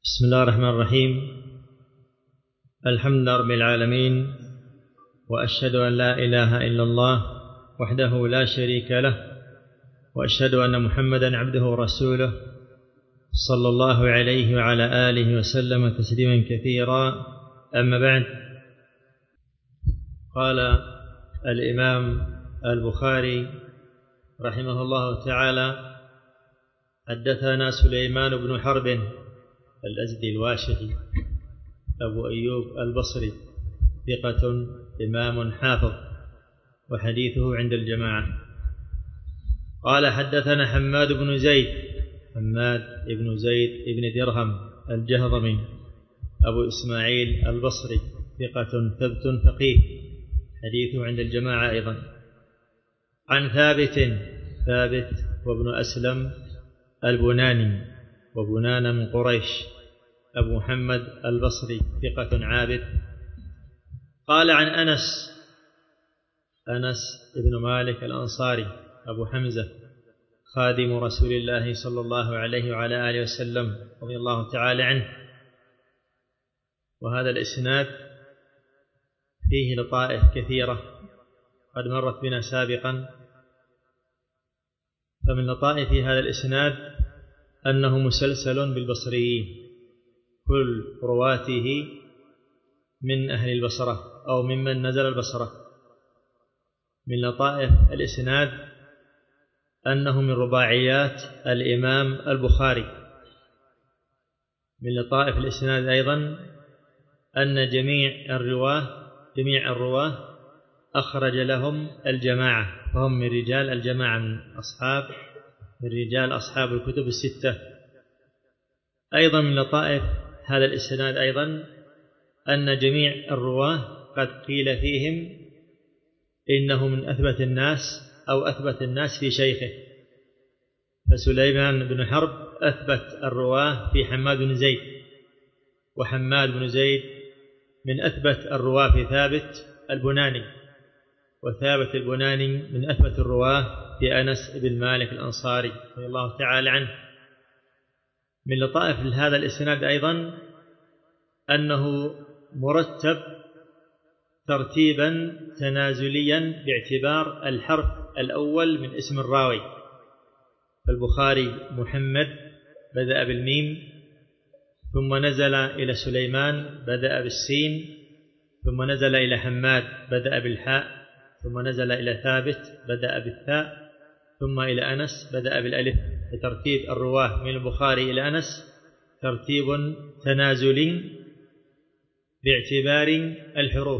بسم الله الرحمن الرحيم. الحمد لله رب العالمين، وأشهد أن لا إله إلا الله وحده لا شريك له، وأشهد أن محمدا عبده ورسوله صلى الله عليه وعلى آله وسلم تسليما كثيرا. أما بعد، قال الإمام البخاري رحمه الله تعالى: حدثنا سليمان بن حرب الأزدي الواشحي أبو أيوب البصري، ثقة إمام حافظ، وحديثه عند الجماعة. قال: حدثنا حماد بن زيد بن درهم الجهضمي أبو إسماعيل البصري، ثقة ثبت فقيه، حديثه عند الجماعة أيضا. عن ثابت وابن أسلم البناني، وبنان من قريش، أبو محمد البصري، ثقة عابد. قال: عن أنس بن مالك الأنصاري أبو حمزة، خادم رسول الله صلى الله عليه وعلى آله وسلم، رضي الله تعالى عنه. وهذا الإسناد فيه لطائف كثيرة قد مرت بنا سابقا. فمن لطائف هذا الإسناد أنه مسلسل بالبصريين، كل رواته من أهل البصرة أو ممن نزل البصرة. من لطائف الإسناد أنه من رباعيات الإمام البخاري. من لطائف الإسناد أيضا أن جميع الرواه أخرج لهم الجماعة، فهم من رجال الجماعة، من رجال أصحاب الكتب الستة. أيضا من لطائف هذا الإسناد أيضا أن جميع الرواه قد قيل فيهم إنه من أثبت الناس أو أثبت الناس في شيخه. فسليمان بن حرب أثبت الرواه في حماد بن زيد، وحماد بن زيد من أثبت الرواه في ثابت البناني، وثابت البناني من أثبت الرواه في أنس بن مالك الأنصاري، رضي الله تعالى عنه. من لطائف هذا الإسناد أيضا أنه مرتب ترتيبا تنازليا باعتبار الحرف الأول من اسم الراوي. فالبخاري محمد بدأ بالميم، ثم نزل إلى سليمان بدأ بالسين، ثم نزل إلى حماد بدأ بالحاء، ثم نزل إلى ثابت بدأ بالثاء، ثم إلى أنس بدأ بالألف. فترتيب الرواه من البخاري إلى أنس ترتيب تنازلي باعتبار الحروف.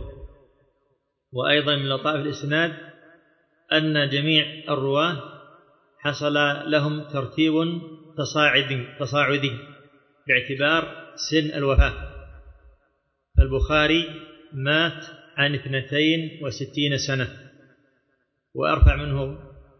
وأيضا من لطائف الإسناد أن جميع الرواه حصل لهم ترتيب تصاعدي باعتبار سن الوفاة. فالبخاري مات عن 62 سنة، وأرفع منه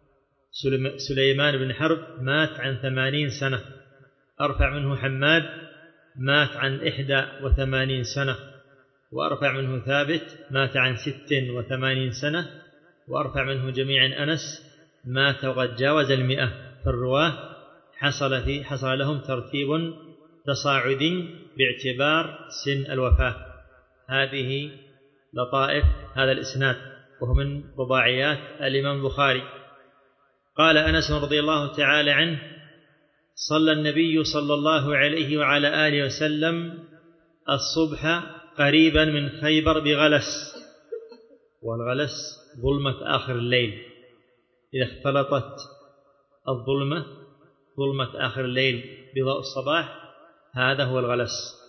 سليمان بن حرب مات عن 80 سنة، أرفع منه حماد مات عن 81 سنة، وأرفع منه ثابت مات عن 86 سنة، وأرفع منه جميعا أنس مات وقد جاوز 100. فالرواه حصل لهم ترتيب تصاعدي باعتبار سن الوفاة. هذه لطائف هذا الإسناد، وهو من رباعيات الإمام البخاري. قال أنس رضي الله تعالى عنه: صلى النبي صلى الله عليه وعلى آله وسلم الصبح قريبا من خيبر بغلس. والغلس ظلمة آخر الليل، إذا اختلطت ظلمة آخر الليل بضوء الصباح، هذا هو الغلس.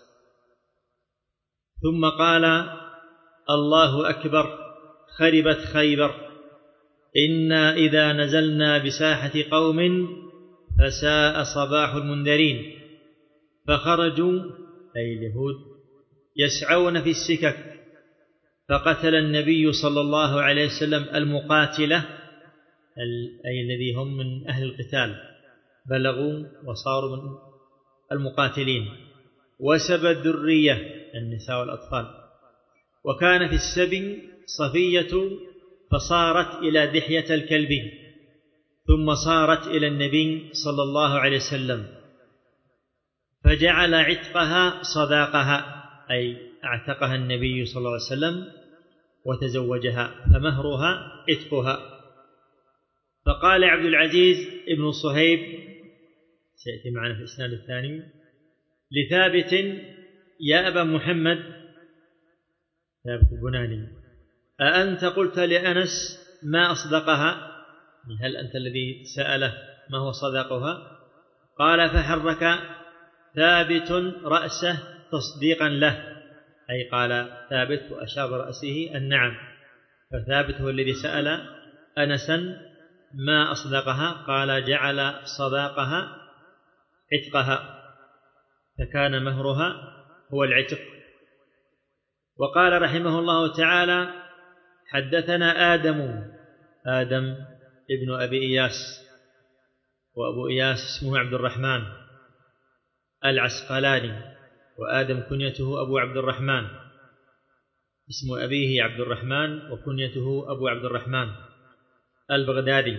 ثم قال: الله أكبر، خربت خيبر، إنا إذا نزلنا بساحة قوم فساء صباح المنذرين. فخرجوا أي اليهود يسعون في السكك، فقتل النبي صلى الله عليه وسلم المقاتلة، أي الذي هم من أهل القتال، بلغوا وصاروا من المقاتلين، وسبى الذرية النساء والأطفال. وكان في السبي صفية فصارت إلى دحية الكلب، ثم صارت إلى النبي صلى الله عليه وسلم، فجعل عتقها صداقها، أي اعتقها النبي صلى الله عليه وسلم وتزوجها، فمهرها عتقها. فقال عبد العزيز ابن صهيب، سيأتي معنا في الإسناد الثاني، لثابت: يا أبا محمد، ثابت البناني، أأنت قلت لأنس ما أصدقها؟ هل أنت الذي سأله ما هو صداقها؟ قال: فحرك ثابت رأسه تصديقا له، أي قال ثابت وأشار برأسه النعم، فثابت هو الذي سأل أنسا ما أصدقها، قال: جعل صداقها عتقها، فكان مهرها هو العتق. وقال رحمه الله تعالى: حدثنا آدم ابن أبي إياس، وأبو إياس اسمه عبد الرحمن العسقلاني، وآدم كنيته أبو عبد الرحمن، اسم أبيه عبد الرحمن وكنيته أبو عبد الرحمن البغدادي،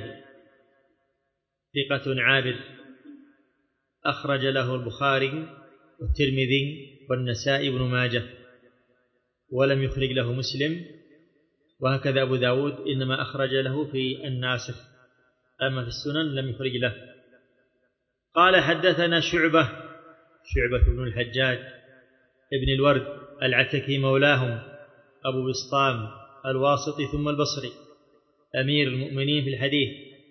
ثقة عابد، أخرج له البخاري والترمذي والنسائي بن ماجه، ولم يخرج له مسلم، وهكذا أبو داود إنما أخرج له في الناسخ، أما في السنن لم يخرج له. قال: حدثنا شعبة بن الحجاج ابن الورد العتكي مولاهم، أبو بسطام الواسطي ثم البصري، أمير المؤمنين في الحديث.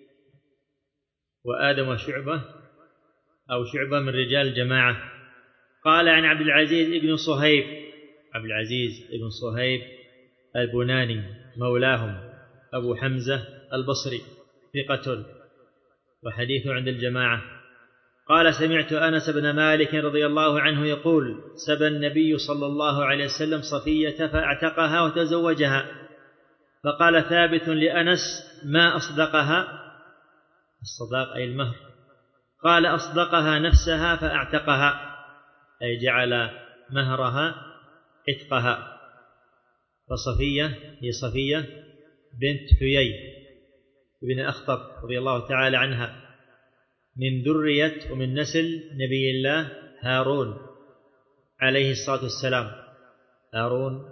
وآدم شعبة من رجال الجماعة. قال: عن عبد العزيز بن صهيب البناني مولاهم، أبو حمزة البصري، ثقة، وحديثه عند الجماعة. قال: سمعت أنس بن مالك رضي الله عنه يقول: سبى النبي صلى الله عليه وسلم صفية فاعتقها وتزوجها. فقال ثابت لأنس: ما أصدقها؟ الصداق أي المهر. قال: أصدقها نفسها فاعتقها، أي جعل مهرها عتقها. فصفية هي صفية بنت حيي بن أخطب رضي الله تعالى عنها، من ذرية ومن نسل نبي الله هارون عليه الصلاة والسلام. هارون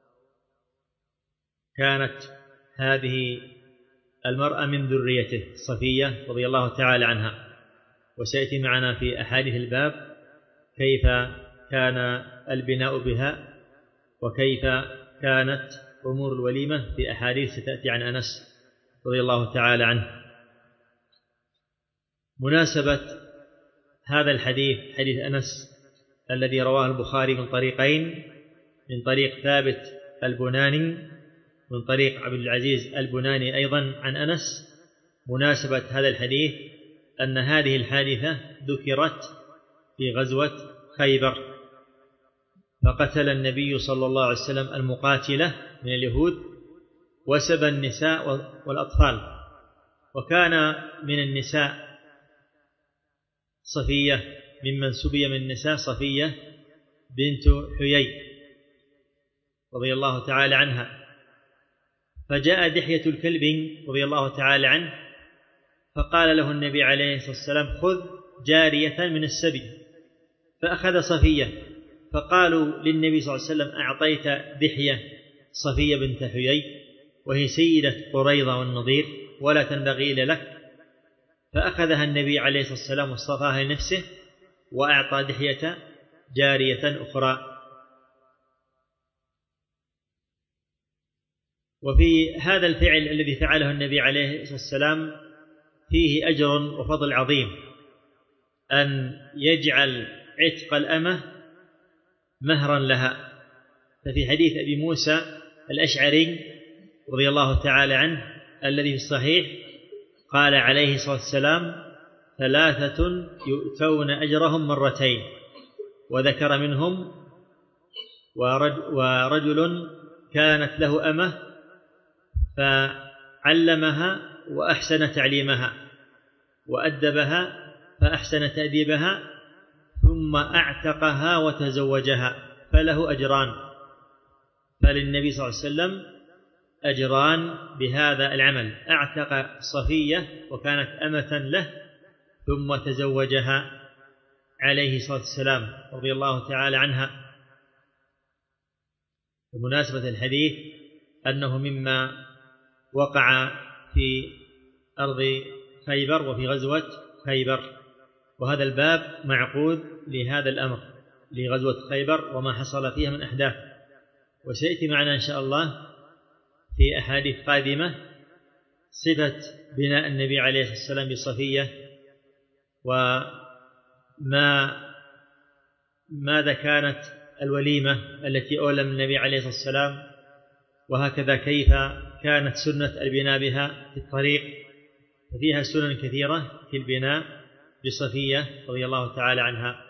كانت هذه المرأة من ذريته صفية رضي الله تعالى عنها، وسيأتي معنا في أحاديث الباب كيف كان البناء بها وكيف كانت أمور الوليمة في أحاديث ستأتي عن أنس رضي الله تعالى عنه. مناسبة هذا الحديث، حديث أنس الذي رواه البخاري من طريقين، من طريق ثابت البناني، من طريق عبد العزيز البناني أيضا عن أنس. مناسبة هذا الحديث أن هذه الحادثة ذكرت في غزوة خيبر، فقتل النبي صلى الله عليه وسلم المقاتلة من اليهود وسبى النساء والأطفال، وكان من النساء صفية، ممن سبي من النساء صفية بنت حيي رضي الله تعالى عنها. فجاء دحية الكلب رضي الله تعالى عنه فقال له النبي عليه الصلاة والسلام: خذ جارية من السبي، فأخذ صفية. فقالوا للنبي صلى الله عليه وسلم: أعطيت دحية صفية بنت حيي وهي سيدة قريظة والنضير ولا تنبغي إلا لك. فأخذها النبي عليه الصلاة والسلام واصطفاها لنفسه وأعطى دحية جارية أخرى. وفي هذا الفعل الذي فعله النبي عليه الصلاة والسلام فيه أجر وفضل عظيم، أن يجعل عتق الأمة مهرا لها. ففي حديث أبي موسى الأشعري رضي الله تعالى عنه الذي في الصحيح قال عليه الصلاة والسلام: 3 يؤتون أجرهم مرتين، وذكر منهم ورجل كانت له أمة فعلمها وأحسن تعليمها وأدبها فأحسن تأديبها ثم أعتقها وتزوجها، فله أجران. فللنبي صلى الله عليه وسلم أجران بهذا العمل: أعتق صفية وكانت أمة له ثم تزوجها عليه الصلاة والسلام رضي الله تعالى عنها بمناسبة الحديث أنه مما وقع في أرض خيبر وفي غزوة خيبر، وهذا الباب معقود لهذا الأمر، لغزوة خيبر وما حصل فيها من أحداث. وسيأتي معنا إن شاء الله في أحاديث قادمة صفة بناء النبي عليه الصلاة والسلام بصفية، وماذا كانت الوليمة التي أولم النبي عليه الصلاة والسلام، وهكذا كيف كانت سنة البناء بها في الطريق. ففيها سنن كثيرة في البناء بصفية رضي الله تعالى عنها.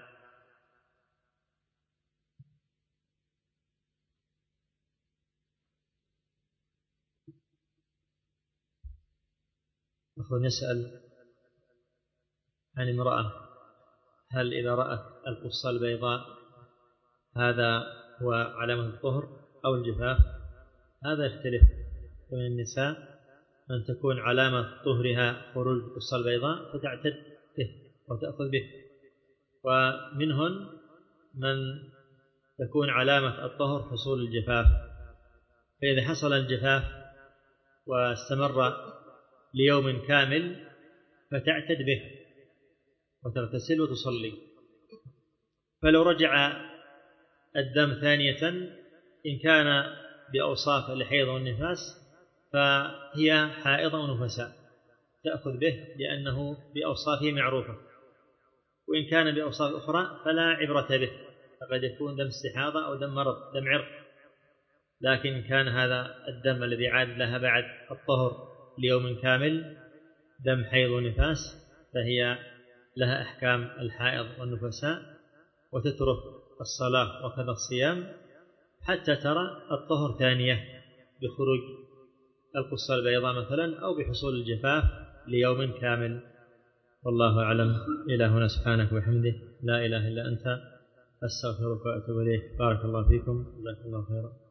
أخونا يسأل عن امرأة، هل إذا رأت القصة البيضاء هذا هو علامة الطهر أو الجفاف؟ هذا يختلف. ومن النساء من تكون علامة طهرها خروج القصة البيضاء فتعتد به وتأخذ به، ومنهن من تكون علامة الطهر حصول الجفاف، فإذا حصل الجفاف واستمر ليوم كامل فتعتد به وتغتسل وتصلي. فلو رجع الدم ثانية إن كان بأوصاف الحيض والنفاس فهي حائض ونفساء تأخذ به لأنه بأوصافه معروفة، وإن كان بأوصاف أخرى فلا عبرة به، فقد يكون دم استحاضة أو دم مرض دم عرق. لكن كان هذا الدم الذي عاد لها بعد الطهر ليوم كامل دم حيض ونفاس فهي لها أحكام الحائض والنفساء، وتترك الصلاة وكذا الصيام حتى ترى الطهر ثانية بخروج القصة البيضاء مثلا أو بحصول الجفاف ليوم كامل. والله أعلم. إلى هنا سبحانك وبحمدك لا إله إلا أنت أستغفرك وأتوب إليك. بارك الله فيكم، جزاكم الله خيرا.